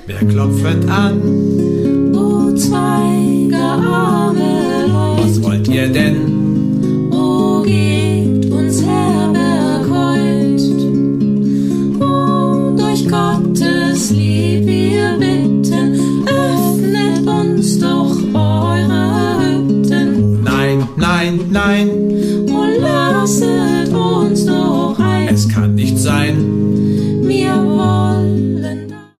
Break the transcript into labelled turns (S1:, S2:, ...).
S1: Wer klopfet an?
S2: O zwei arme Leut,
S1: Was wollt ihr denn?
S2: o gebt uns Herberg heut. O durch Gottes Lieb wir bitten, öffnet uns doch eure Hütten.
S1: Nein, nein, nein,
S2: O lasset uns doch ein.
S1: es kann nicht sein.